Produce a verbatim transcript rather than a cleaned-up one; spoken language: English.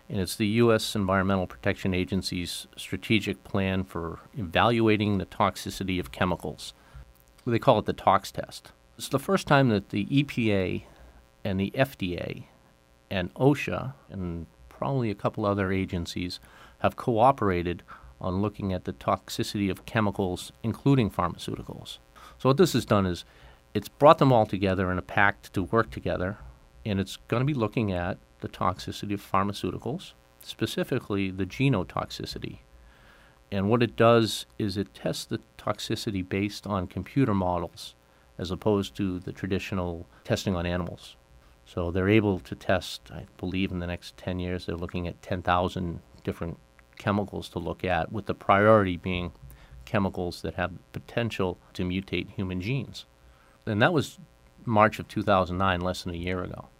and it's the U S Environmental Protection Agency's strategic plan for evaluating the toxicity of chemicals. They call it the TOX test. It's the first time that the E P A and the F D A and OSHA and probably a couple other agencies have cooperated on looking at the toxicity of chemicals, including pharmaceuticals. So what this has done is it's brought them all together in a pact to work together, and it's going to be looking at the toxicity of pharmaceuticals, specifically the genotoxicity. And what it does is it tests the toxicity based on computer models as opposed to the traditional testing on animals. So they're able to test, I believe in the next ten years, they're looking at ten thousand different chemicals to look at, with the priority being chemicals that have potential to mutate human genes. And that was March of two thousand nine, less than a year ago.